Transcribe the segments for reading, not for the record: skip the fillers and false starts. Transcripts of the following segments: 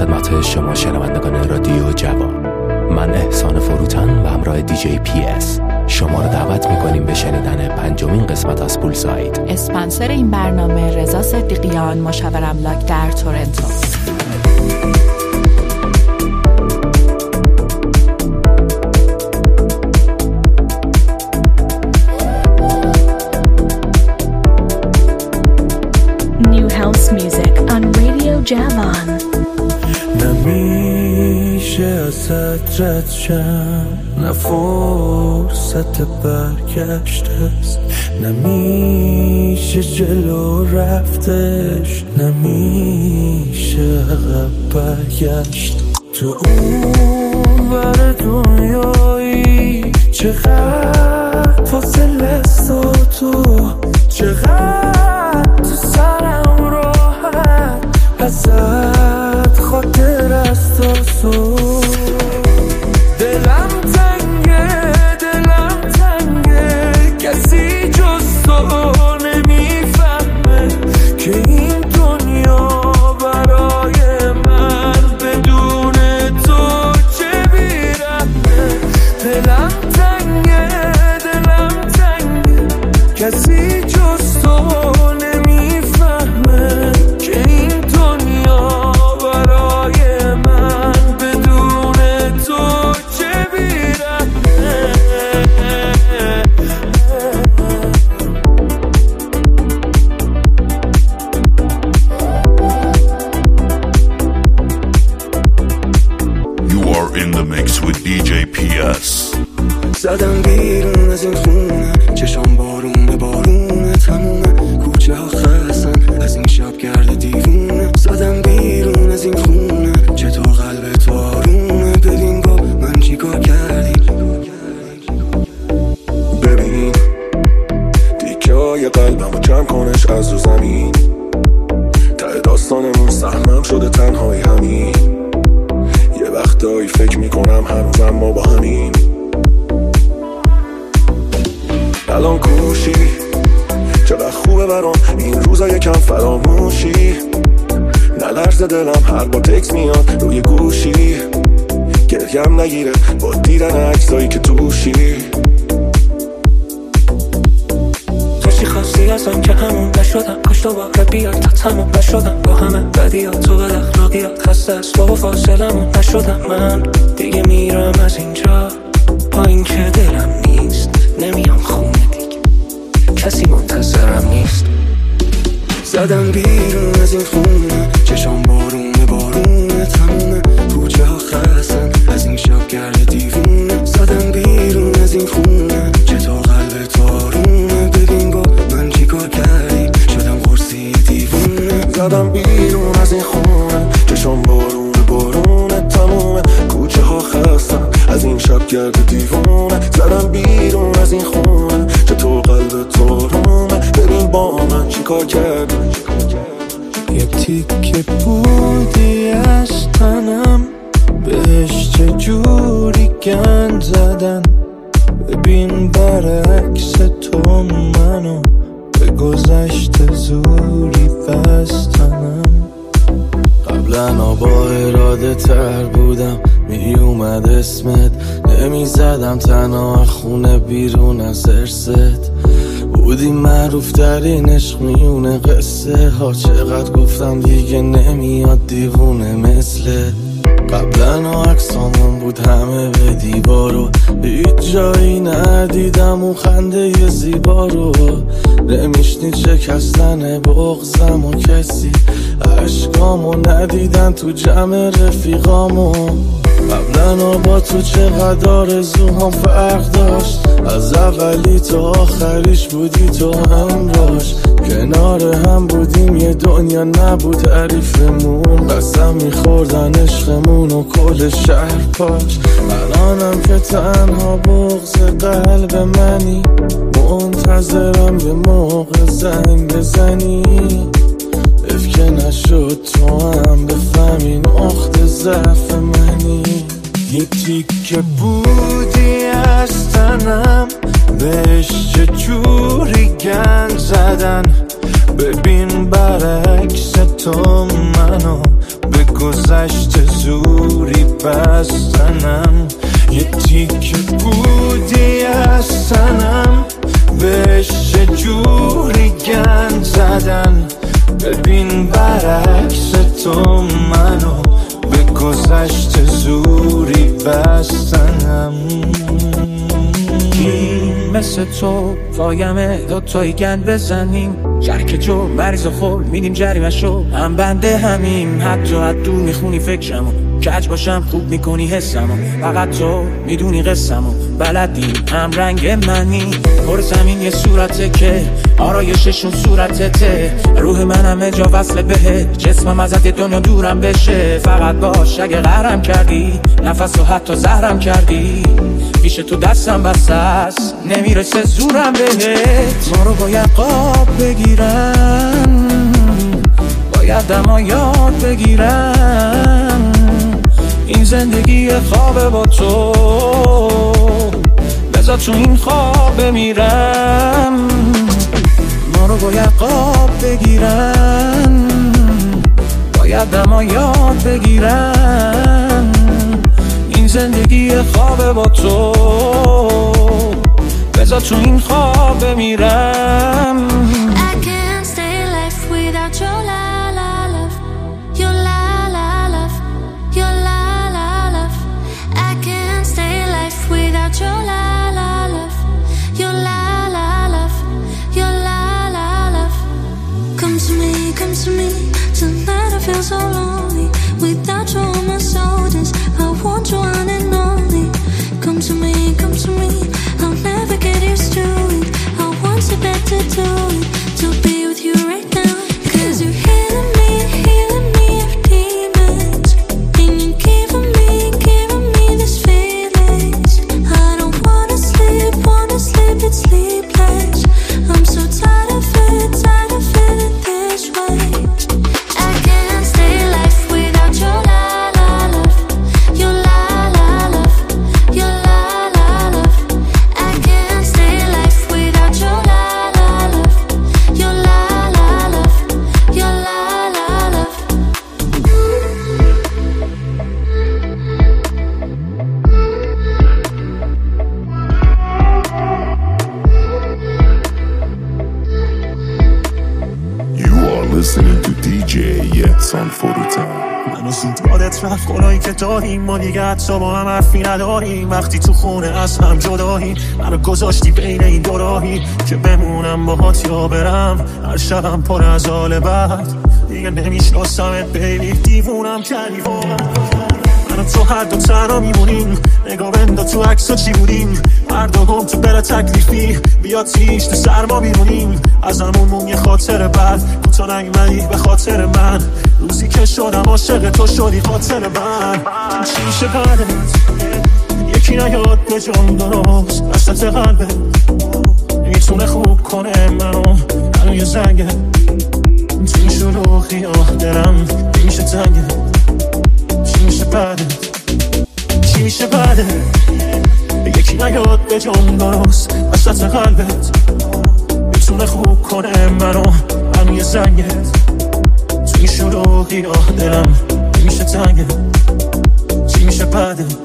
خدمت شما شنوندگان رادیو جوان. من احسان فروتن و همراه دیجی پی اس شما رو دعوت میکنیم به شنیدن 5مین قسمت از پولساید. اسپانسر این برنامه رضا صدیقیان، مشاور املاک در تورنتو. New house music on Radio Javan. نمیشه ازت رد شم، نه فرصت برگشت است، نمیشه جلو رفتش، نمیشه عقب برگشت. تو اون ور دنیایی چقدر فاصله است و تو چقدر تو سرم راحت ازت خاطر است و سو. دلم تنگه کسی جز تو نمیفهمه که این دنیا برای من بدون تو چه بیرحمه. دلم تنگه کسی جز تو نمیفهمه که این دنیا برای من بدون تو چه بیرحمه. You are in the mix with DJ PS. زدم بیرون از این خونه، چشام بارونه تمومه، کوچه ها خستن از این شب گرد دیوونه. زدم بیرون از این خونه، چطور قلب تو آرومه، ببین با من چیکار کردی. ببین دیگه های قلبمو جمع کنش از رو زمین، ته داستانمون سهمم شده تنهایی همین. یه وقتایی فکر میکنم هنوزم ما با همین. الان کوشی چقدر خوبه برام این روزا یکم فراموشی. نلرز دلم هر با تکس میاد روی گوشی، گریم نگیره با دیدن عکسایی که توشی. توشی خواستی ازم که همون نشدم، کاش دوباره بیاد تا تموم نشدم با همه بدیات تو بد اخلاقیات. خسته از تو فاصلمون نشدم من دیگه، میرم از اینجا با این که دلم نیست، نمیام خونه دیگه کسی منتظرم نیست. زدم بیرون از این خونه، چشام بارونه تمومه، کوچه ها خستن از این شب گرد دیوونه. زدم بیرون از این خونه، چطور قلب تو آرومه، ببین با من چیکار کردی، شدم قرصی دیوونه. زدم بیرون از این خونه، چشام بارونه تمومه، کوچه ها خستن از این شب گرد دیوونه. زدم بیرون از این خونه، چطور قلب تو آرومه، ببین با من چیکار کردی. یه تیکه بودی از تنم، بهش چجوری گند زدن، ببین برعکس تو منو به گذشته زوری بستنم. قبلا با اراده تر بودم، می اومد اسمت، نمی زدم تنها خونه بیرون از ارست. بودی معروف ترین عشق میونه قصه ها، چقدر گفتم دیگه نمیاد دیوونه مثلت. قبلا عکسامون بود همه به دیوارو، هیچ جایی ندیدم اون خنده ی زیبا رو. نمیشنید شکستن بغضم و کسی عشقامو ندیدن تو جمع رفیقامو. قبلا با تو چقدر آرزوهام فرق داشت، از اولی تا آخریش بودی تو همراش. کنار هم بودیم یه دنیا نبود تعریفمون، قسم میخوردن عشقمون و کل شهر پاش. الانم که تنها بغض قلب منی، منتظرم یه موقع زنگ بزنی. که نشد تو هم بفهمی نقطه ضعف منی. یه تیکه بودی از تنم، بهش چجوری گند زدن، ببین برعکس تو من منو به گذشته زوری بستنم، یه تیکه بودی از تنم، بهش جوری گند زدن. ببین برعکس تو منو به گذشته زوری بستنم. مثل تو فایمه دوتایی گند بزنیم، شرک جو مریض خور میدیم جریمه شو، هم بنده همیم، حتی حدو میخونی فکرمو، کج باشم خوب میکنی حسمو، فقط تو میدونی قصمو، بلدی هم رنگ منی، پر زمین یه صورته که آرایششون صورتته، روح من همه جا وصله بهت، جسمم ازت دنیا دورم بشه، فقط باش اگه قهرم کردی، نفس رو حتی زهرم کردی، پیش تو دستم بسته است نمیرسه زورم بهت. ما رو باید قاب بگیرن، باید دما یاد بگیرن، این زندگی خوابه با تو، بذار تو این خواب بمیرم. ما رو باید قاب بگیرن، باید دما یاد بگیرن، این زندگی خوابه با تو، بذار تو این خواب بمیرم. Feel so lonely without you on my shoulders. I want you one and only. Come to me, I'll never get used to it. I want you back to do it, to be with you right now. 'Cause you're healing me of demons, and you're giving me these feelings. I don't wanna sleep, it's sleepless. I'm so tired of feeling this way. Listening to DJ یحسان فروتن. منو زود یادت رفت گناهی که داریم، ما دیگه حتی با هم حرفی نداریم، وقتی تو خونه از هم جداییم، منو گذاشتی بین این دو راهی که بمونم باهات یا برم، هر شبم پر از حال بد، دیگه نمیشناسمت بیبی، دیوونم کردی واقعا. من تو هر دو تنها میمونیم، نگاه بندا تو عکسا چی بودیم، هر دو گم تو بلا تکلیفی، بیا تیش تو سرما بیرونیم، از همون مون یه خاطر بد، کوتا نیومدی به خاطر من، روزی که شدم عاشق تو شدی خاطر من. چیشه بعدت یکی نیاد به جان درست، وسط قلبت میتونه خوب کنه منو، هنو یه زنگه توی شلوغی دلم میشه تنگه. چی میشه بعدت یکی نیاد به جان درست، وسط قلبت میتونه خوب کنه منو، هنو یه زنگت توی شلوغی دلم میشه تنگه. چی میشه بعدت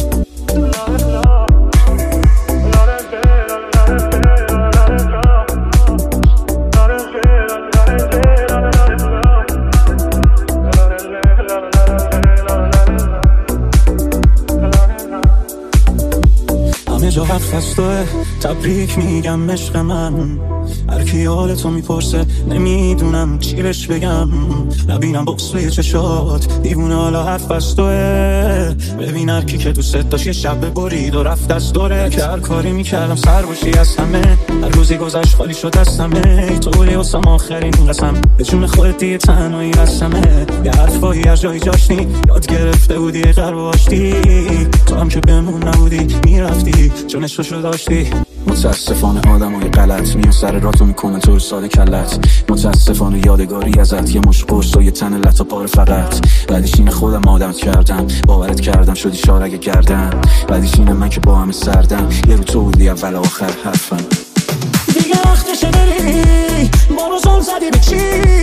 جا حرف از توه، تبریک میگم عشق من، هر کی حالتو میپرسه نمیدونم چی بهش بگم، نبینم بغض چشات دیوونه، حالا حرف از توه، ببین هر کی که دوست داشت یه شب برید و رفت از دوره، که هر کاری میکردم سر باشی از همه، هر روزی گذشت خالی شد از همه، طوری واسم آخرین قسم، به جون خودت دیگه تنهایی هستمه، یه حرفایی از جایی جاشتی، یاد گرفته بودی قلب واشتی، تو هم که بمون نبودی میرفتی جونشو داشتی. متاسفانه آدمای غلط میان سر راتو میکنن تو رو ساده کلت، متاسفانه یادگاری ازت یه مش قرص و یه تن لطا پاره فقط، بعدش اینه خودم آدمت کردم، باورت کردم شدی شارگ گردن، بعدش اینه من که با همه سردم، یه رو تو بودی اول آخر حرفم. دیگه وقتشه بری ما رو زل زدی به چی،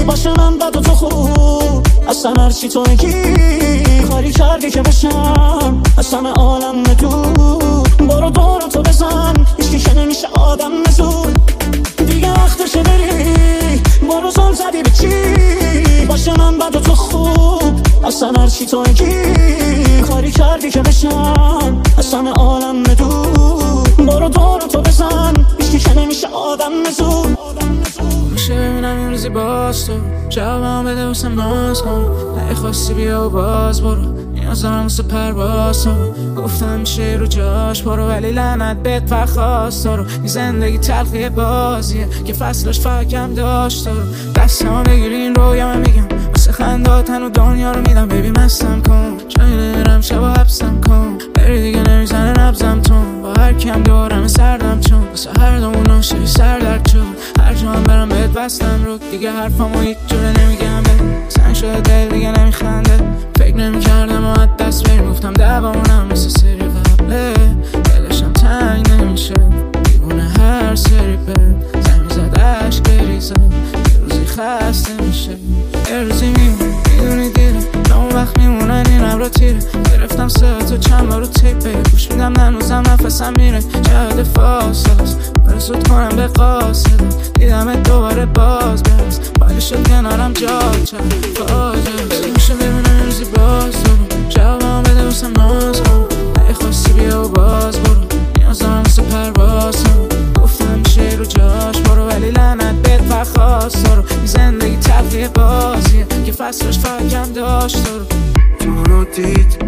باشه من بد و تو خوب، اصلا هرچی تو میگی کاری کردی که باشم از همه عالم دور. برو دورم تو بزن، هیچکی که نمیشه آدم زود. دیگه وقتشه بری، برو زل زدی به چی؟ باشه من بد و تو خوب، اصلا هرچی تو میگی کاری کردی که باشم از همه عالم دور. برو دورم تو بزن، هیچکی که نمیشه آدم زود. میشه ببینم این روزی باز تو جوابم بده واسم ناز کن. اگه خواستی بیا و باز برو، نیاز دارم واسه پرواز تو. گفتم میشه رو جاش برو، ولی لعنت بهت پرخواست رو. این زندگی تلخی بازیه که فصلش فکم داشت رو. دستم بگیر این رویا من میگم واسه خنداتن و دنیا رو میدم. بیبی مستم کن، جایی نمیرم شبا حبسم کن. بری دیگه نمیزنه نبزم تون، با هر کم دارم سردم چون واسه هر دومون شدی سردرد چون. هر جا هم برم بهت بستم رو، دیگه حرفامو هیچ جوره نمیگم به سنگ شده دل دیگه نمیخنده. فکر نمیکردم و از دست بریم، گفتم دوامونم مثل سری قبله. دلشم تنگ نمیشه دیوونه هر سری به زمین زد عشق بریزه. یه روزی خسته میشه، یه روزی میدونی دیره نام وقت میمونن این عبرا تیره. گرفتم ساعتو چند بار رو تیپه، گوش میدم ننوزم نفسم میره. جهد فاصله است برسود کنم به قاصده. دیدمت دوباره باز برس، باید شد کنارم جا چند فاجه. میشه ببینم روزی باز برو، جوابم بده واسم ناز کن. اگه خواستی بیا و باز برو، نیاز دارم واسه پرواز کن. گفتم میشه رو جاش برو، ولی لعنت بهت پرخواست رو. این زندگی تلخی بازیه که فصلش فکم داشت رو. تو رو دید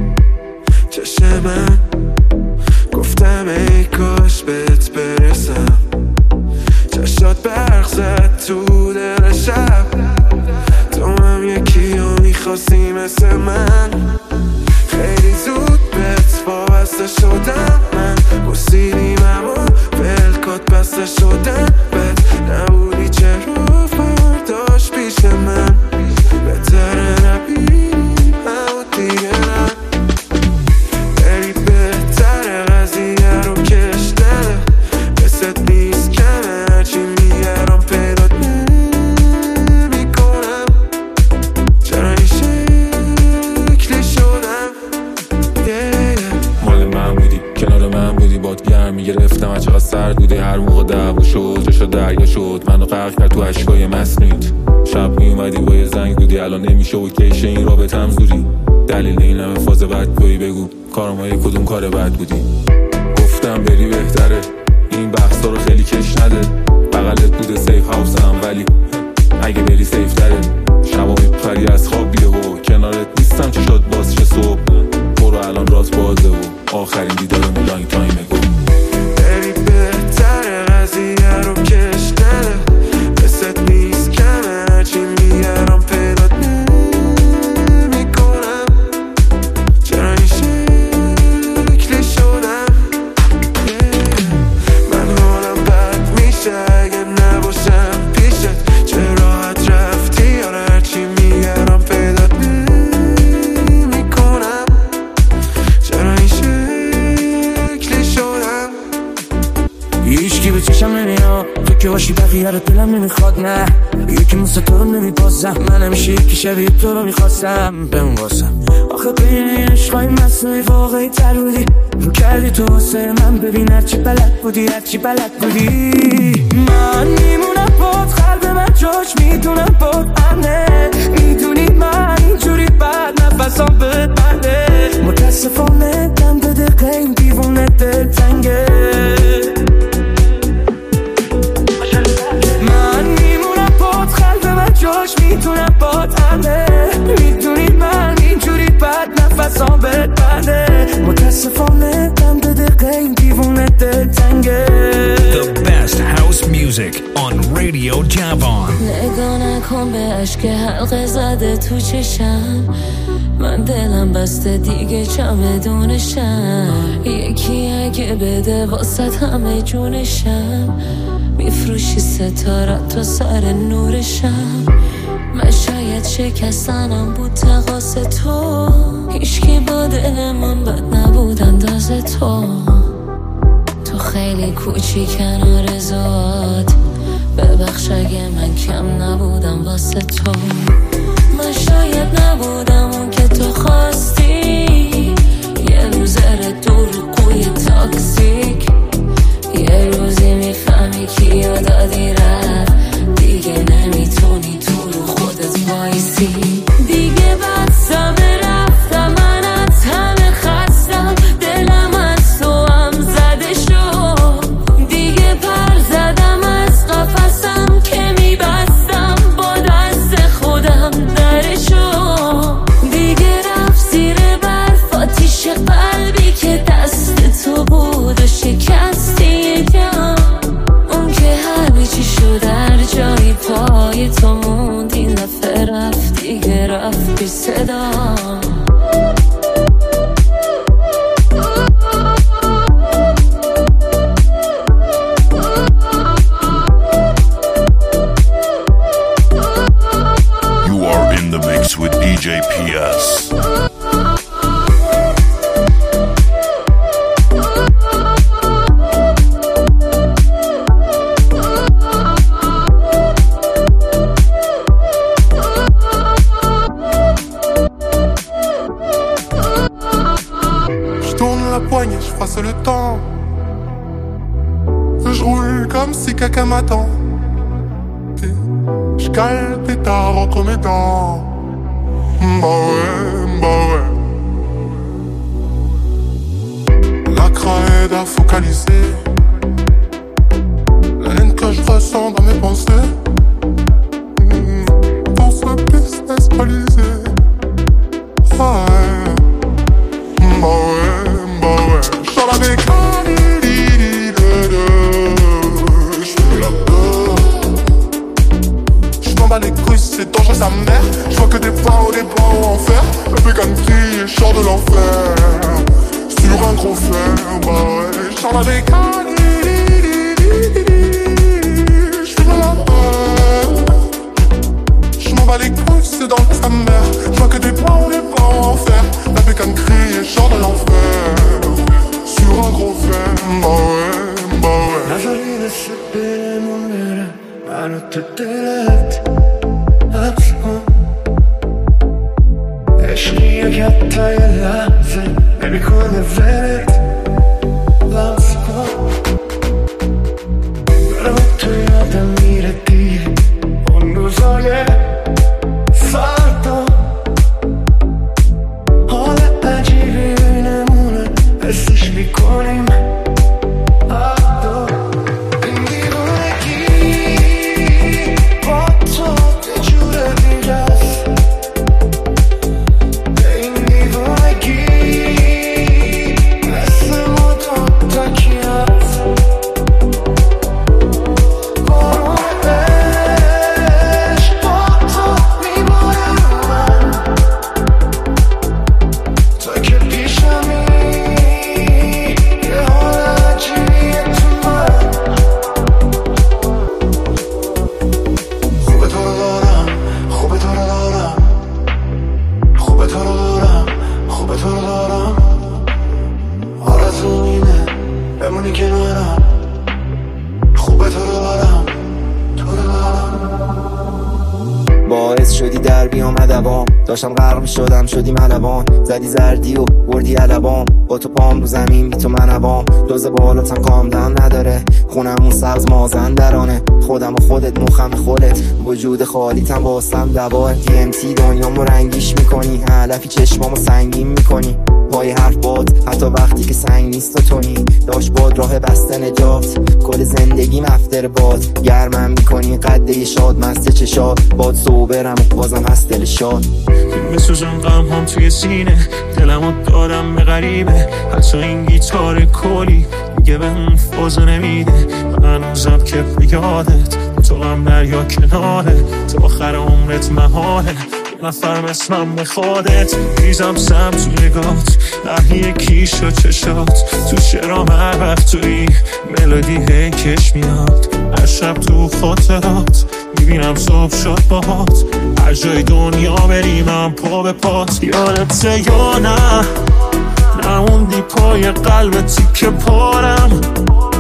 چشم من، گفتم ای کاش بهت برسم. چشات برق زد تو دل شب، تو هم یکی رو میخواستی مثل من. خیلی زود بهت وابسته شدم من، پرسیدیم اما بلکات بسته شدم. بهت نبودی چرا فرداش پیش من، بهتره نبینیم اما دیگه نه. بری بهتره قضیه رو کش نده، مثلت نیست کمه هرچی میگرم پیدات نمیکنم. چرا این شکلی شدم؟ مال من بودی، کنار من بودی، باد گرم میگرفتم هر چقدر سرد بودی. هر موقع دعوا شد جاشا دریا شد، منو غرق کرد تو اشکای مصنوعیت. شب میومدی با یه زنگ بودی، الان نمیشه و کیشه این رابطم زوری. دلیل این همه فاز بدگویی بگو، کارمای کدوم کار بد بودی؟ گفتم بری بهتره، این بحثا رو خیلی کش نده. بغلت بوده سیف هاوسم، ولی اگه بری سیف تره. شبا میپری از خواب بیه و کنارت نیستم چه شد باز چه صبح. برو الان رات بازه و آخرین دیدارمون لانگ تایمه. گو بری بهتره قضیه رو کش نده، مثلت نیست کمه هرچی میگرم پیدات نمیکنم. چرا این شکلی شدم؟ من حالم بد میشه اگه نباشم پیشت. چه راحت رفتی آره هرچی میگرم پیدات نمیکنم. چرا این شکلی شدم؟ هیچکی به چشم نمیاد، تو که باشی بقیه رو دلم نمیخواد. نه یکی مثل تو رو نمیبازم، من همیشه یکی شبیه تو رو میخواستم بمون واسم. آخه بین این عشقای مصنوعی واقعی تر بودی، رو کردی تو واسه من. ببین هرچی بلد بودی هرچی بلد بودی. من میمونم باد، قلب من جاش میدونم باد امنه. میدونی من اینجوری بد نفسم بهت بنده. متاسفانه دم به دقیقه این دیوونه دل تنگه. من میمونم باد، قلب من جاش میدونم باد امنه. میدونی من اینجوری بد نفسم بهت بنده. متاسفانه دم به دقیقه این دیوونه دل تنگه. The best house music on Radio Javon. نگاه نکن به عشق حلقه زده تو چشم، من دلم بسته دیگه چمدونشم. یکی اگه بده واسه همه جونشم، میفروشی ستاره تا سر نورشم. من شاید شکستنم بود تقاس تو، هیچکی با دل من بد نبود انداز تو. تو خیلی کوچی کنار زاد، ببخش اگه من کم نبودم واسه تو. من شاید نبودم اون که تو خواستی، یه لوزر دروغگوی تاکسیک. یه روزی میفهمی کیو دادی رفت، دیگه نمیتونی تو رو خودت وایسی. دیگه بستم رفتم، من از همه خستم، دلم از تو هم زده شد. دیگه پر زدم از قفسم که میبستم با دست خودم درشو. دیگه رفت زیر برف آتیش قلبی که دست تو بود و شکستی یکم. اون که همه چی شد در جایی پای تو موند، این دفعه رفت دیگه رفت بی صدا. You are in the mix with DJ PS. Je passe le temps, je roule comme si quelqu'un m'attend. Je cale pétard entre mes dents. Bah ouais. La craie aide à focaliser la haine que je ressens dans mes pensées. Dans ce business balisé. Bah ouais. J'sors la bécane, j'fais la peur. J'm'en bats les couilles, c'est dangereux sa mère. J'vois que des points au enfer. Le bécane crie, j'sors de l'enfer. Sur un gros fer, bah ouais. J'sors la bécane, j'fais la peur. J'm'en bats les couilles, c'est dangereux sa mère. J'vois que des points au enfer. Le bécane crie, j'sors de l'enfer. Sur un gros fer, bah ouais. نذاری دست دلمون بره، منو تو دلت حبس کن. عشقیه که حتی یه لحظه نمیکنه ولت لمس کن. برم تو یادم میره دیگه اون روزای فردا. حال عجیبی بینمونه حسش میکنیم حتی. این دیوونگی با تو یه جور دیگه است. این دیوونگی مثل ما دوتاکی هست. بارون عشق با تو میباره من، تا که پیشمی باعث شدی در بیام ادبام، داشتم غرق میشدم شدی ملبان. زدی زردی و بردی علبام، با تو پام رو زمین بی تو منبام. دوز بالاتم کامدن نداره، خونمون سبز مازندرانه. خودم و خودت مخم خودت، وجود خالیتم باستم دواه. DMT دنیامو رنگیش میکنی، علفی چشمامو سنگین میکنی. پای حرف باد حتی وقتی که سنگ نیست و تونی. داشت باد راه بسته نجات، کل زندگی مفتر باد. گرمم میکنی قده شاد مست چشات، باد صوبرم بازم هست دل شاد. میسوزم غم هم توی سینه، دلمو دارم به غریبه. حتی این گیتار کلی میگه به اون فازو نمیده. من هنوزم که به یادت تو غم دریا کناره، تو آخر عمرت محاله. نفر اسمم بخوادت ریزم سم تو نگات، لحنی کیش و چشات. تو چرام هر وقت توی ملودی هیکش میاد. هر شب تو خاطرات میبینم صبح شد باهات. هر جای دنیا بری من پا به پات. یادته یا نه نموندی پای قلب تیکه پارم.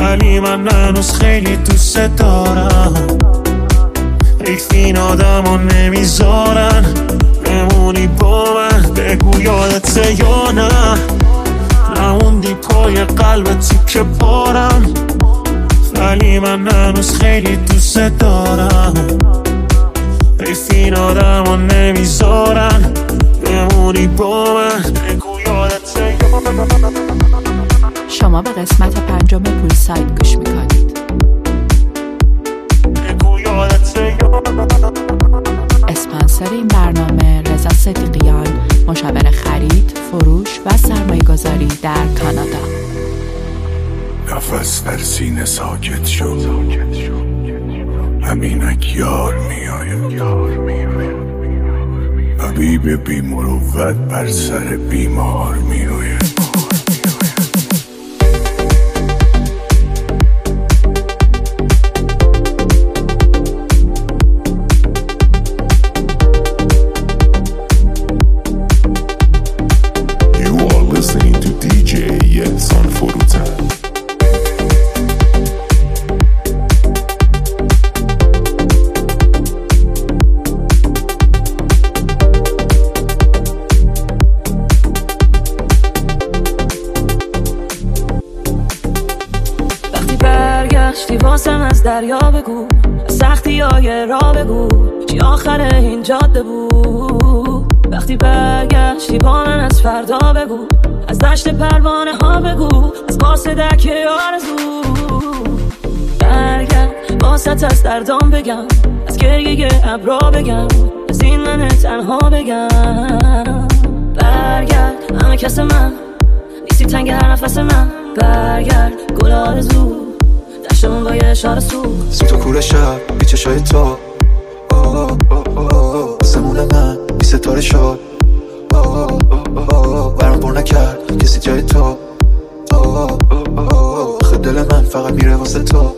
ولی من هنوز خیلی دوست دارم. حیف این آدمو نمیذارن بمونی با من، بگو یادته یا نه نموندی پای قلب تیکه بارم، ولی من هنوز خیلی دوست دارم. حیف این آدمو نمیذارن بمونی با من، بگو یادته یا نه. شما به قسمت 5 پولساید گوش میکنید. اسپانسر این برنامه رضا صدیقیان، مشاور خرید، فروش و سرمایه‌گذاری در کانادا. نفس در سینه ساکت شد، همینک یار میآید، طبیب بی مروت بر سر بیمار میآید. واسم از دریا بگو، از سختی های راه بگو، چی آخر این جاده بود. وقتی برگشتی با من از فردا بگو، از دشت پروانه ها بگو، از واسه دکه آرزو. برگرد واسط از دردام بگم، از گریه ابرا بگم، از این من تنها بگم. برگرد همه کس من، نیستی تنگ هر نفس من. برگرد گل آرزو، دشتمون با یه اشاره سو تو کوره شب بی چشای تو، سمون من بی ستاره شد، برام پر نکرد کسی جای تو. خود دل من فقط میره واسه تو.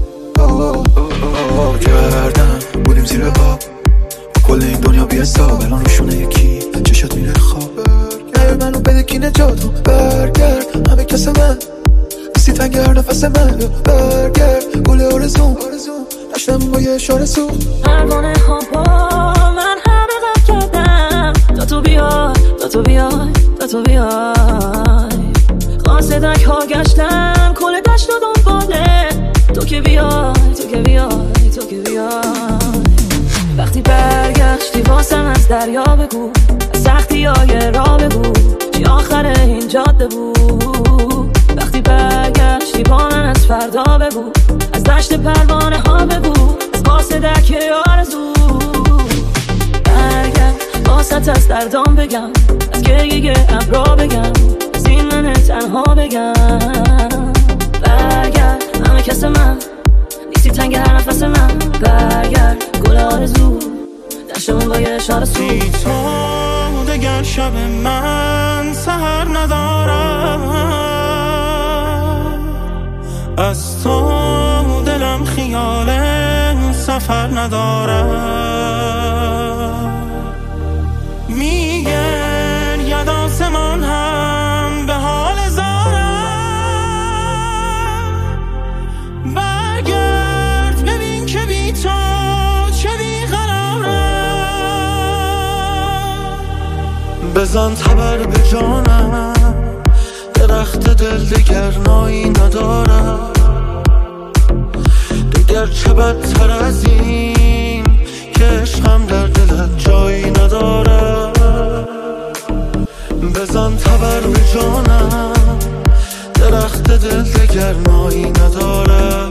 کردم بودیم زیر آب، کل این دنیا بی حساب، الان روشونه یکی چشات میره خواب. منو بده کی نجاتو، برگرد همه کس من، نیستی تنگ هر نفس من. برگرد گل آرزوم، داشتم با یه اشاره سو. پروانه ها با من همه غم کردم، تا تو بیای، تا تو بیای، تا تو بیای. قاصدک ها گشتم کل دشت و دنباله، تو که بیای، تو که بیای، تو که بیای. وقتی برگشتی واسم از دریا بگو، از سختی های راه بگو، چی آخر این جاده بود. وقتی برگشتی با من از فردا بگو، از دشت پروانه ها بگو، از واسه دکه آرزو. برگرد واسط از دردام بگم، از گریه ابرا بگم، از این من تنها بگم. برگرد همه کس من، نیستی تنگ هر نفس من. برگرد گل آرزو، دشتمون با یه اشاره سو. بی تو دگر شب من سحر ندارم، از تو دلم خیال سفر ندارم. میگن ید آسمان هم به حال زارم، برگرد ببین که بی تو چه بیقرارم. بزن تبر به جانم، درخت دل دگر نایی ندارم. دگر چه بدتر از این که عشقم در دلت جایی ندارم. بزن تبر به جانم، درخت دل دگر نایی ندارم.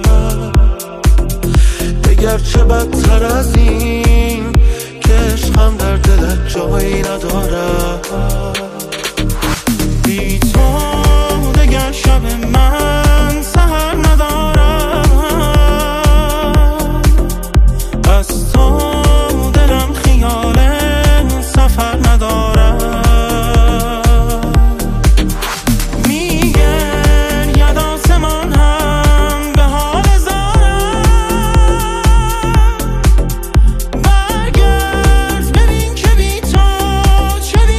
دگر چه بدتر از این که عشقم در دلت جایی ندارم. بی تو دگر شب من سحر ندارم، از تو دلم خیال سفر ندارم. میگن ید آسمان هم به حال زارم، برگرد ببین که بی تو چه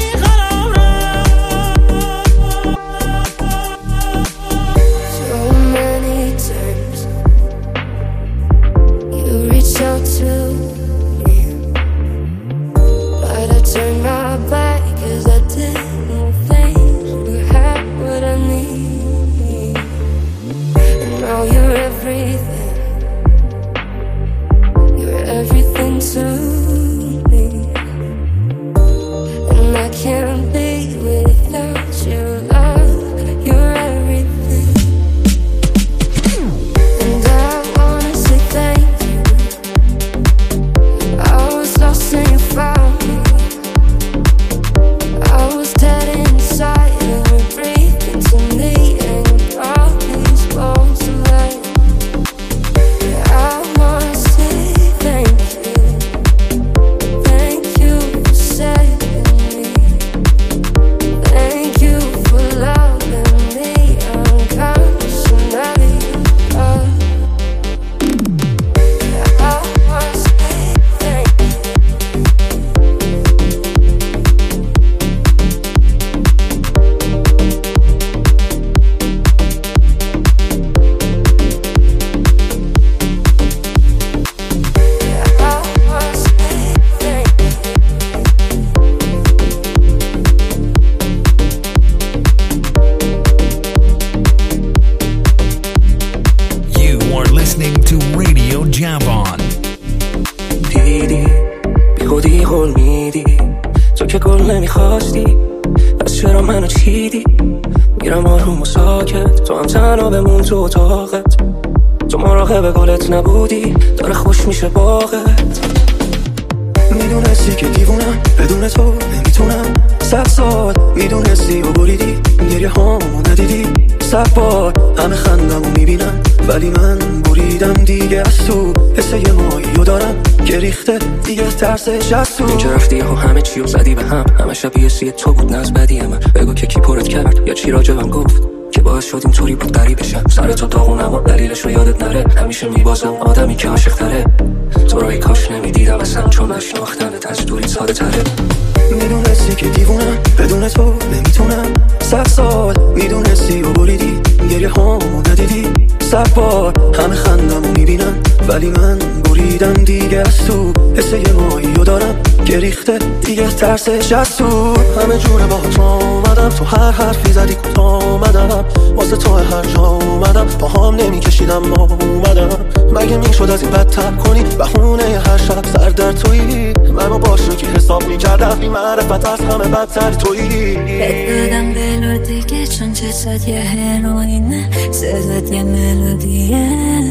تو که گل نمیخواستی، پس چرا منو چیدی؟ میرم آروم و ساکت، تو هم تنها بمون تو اتاقت. تو مراقب گلت نبودی، داره خوش میشه باغت. میدونستی که دیوونم، بدون تو نمیتونم. 100 سال میدونستی و بریدی، گریه هامو ندیدی. 100 بار همه خندمو میبینن، ولی من بریدم دیگه از تو. حس یه ماهیو دارم که ریخته دیگه، ترسش از تو. این که رفتی ها همه چیو زدی به هم، همه شبیه سی تو بود نه از بدی من. بگو که کی پرت کرد یا چی راجبم گفت که باعث شد اینطوری بود غریب بشم. سر تو داغونم و دلیلشو یادت نره، همیشه میبازم آدمی که عاشق تره. تو رو ای کاش نمیدیدم اصلا، چون نشناختنت از دوری ساده تره. میدونستی که دیوونم، بدون تو نمیتونم. 100 سال میدونستی و بریدی، گریه هامو ندیدی. 100 بار همه خندمو میبینن، ولی من بریدم دیگه از تو. حس یه ماهیو دارم که ریخته دیگه، ترسش از تو. همه جوره با تو آمدم، تو هر حرفی زدی کوتاه آمدم. واسه تو هر جا اومدم، پاهام نمیکشیدم ما اومدم. مگه میشد از این بدتر کنی بهونه هر شب سر در تویی؟ منو باشو که حساب میکردم بی معرفت از همه بدتر تویی. بدادم دلو دیگه، چون چشات یه هروینه، صدات یه ملودیه.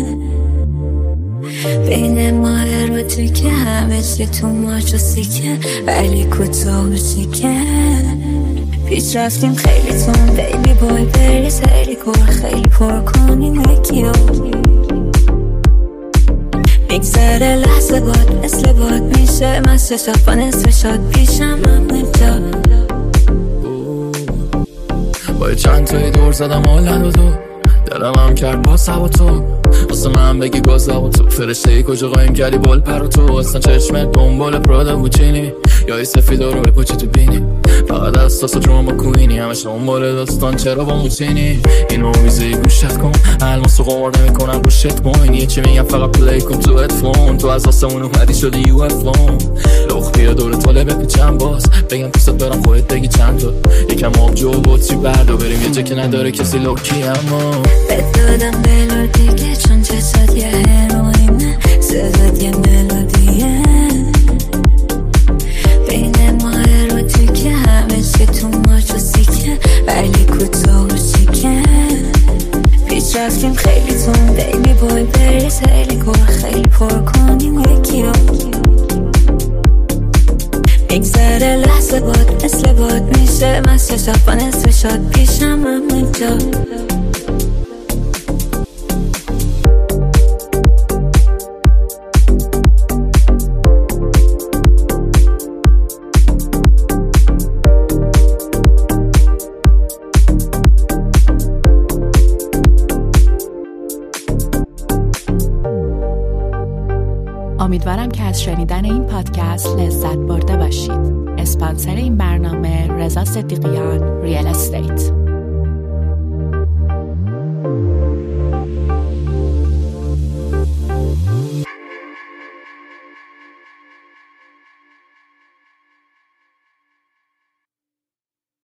بین ما اروتیکه، همه چی تو ماچو سیکه، ولی کوتاه و شیکه. پیچ رفتیم خیلی تون، بیبی بای بریز خیلی کور، خیلی پر کنیم یکیو. میگذره لحظه باد مثل باد میشه، من ششاف با نصف شاد پیشم هم نجا. با چند تایی دور زدم آلند و تو، دلم هم کرد با سوا تو. واسه من بگی گازا و تو، فرشته ای کجا قایم کردی بال پر و تو. اصلا چشمت دنبال پرادا بوچینی، یا ای سفید رو بپوچی تو بینی. فقط اساس دراما کوینی، همش دنبال داستان چرا با موچینی. اینو میزی گوشت کن، الماس رو قمار نمیکنم روشت کن. یه چی میگم فقط پلی کن تو هدفون، تو از آسمون اومدی شدی یو اف لون. لخ بیا دور طاله بپیچم باز، بگم دوست برم خودت بگی چند تا. یکم آبجو و بطری بردو بریم یه جا که نداره کسی لوکی. اما بدادم دلو دیگه، چون چشات یه هروینه، صدات یه ملودیه. بین ما اروتیکه، همه چی تو ماچو سیکه، ولی کوتاه و شیکه. پیچ رفتیم خیلی تون، بیبی بای بریز خیلی کور، خیلی پر کنیم یکیو. میگذره لحظه باد مثل باد میشه، من ششاف با نصف شاد پیشم هم نجا. امیدوارم که از شنیدن این پادکست لذت برده باشید. اسپانسر این برنامه رضا صدیقیان ریال استیت.